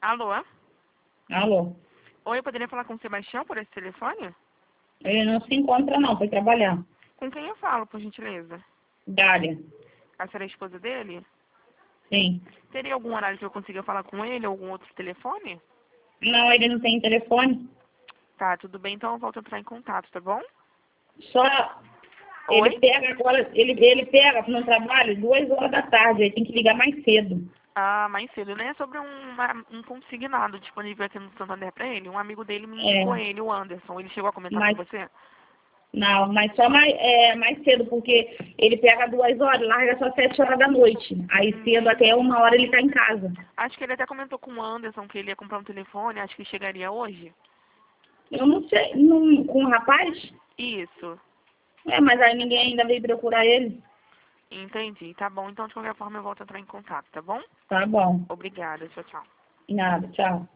Alô? Alô? Oi, eu poderia falar com o Sebastião por esse telefone? Ele não se encontra não, foi trabalhar. Com quem eu falo, por gentileza? Dália. A senhora é a esposa dele? Sim. Teria algum horário que eu consiga falar com ele, algum outro telefone? Não, ele não tem telefone. Tá, tudo bem, então eu volto a entrar em contato, tá bom? Só Oi? ele pega agora, ele pega no trabalho 2 horas da tarde, ele tem que ligar mais cedo. Ah, mais cedo, né? Sobre um consignado disponível aqui no Santander pra ele. Um amigo dele me indicou É, ele, o Anderson. Ele chegou a comentar com mas você? não, mas só mais cedo, porque ele pega 2 horas, larga só 7 horas da noite. Aí cedo Uhum. até 1 hora ele tá em casa. Acho que ele até comentou com o Anderson que ele ia comprar um telefone, acho que chegaria hoje. Eu não sei, não, com o rapaz? Isso. Mas aí ninguém ainda veio procurar ele. Entendi. Tá bom, então de qualquer forma eu volto a entrar em contato, tá bom? Tá bom. Obrigada. Tchau, tchau. Nada, tchau.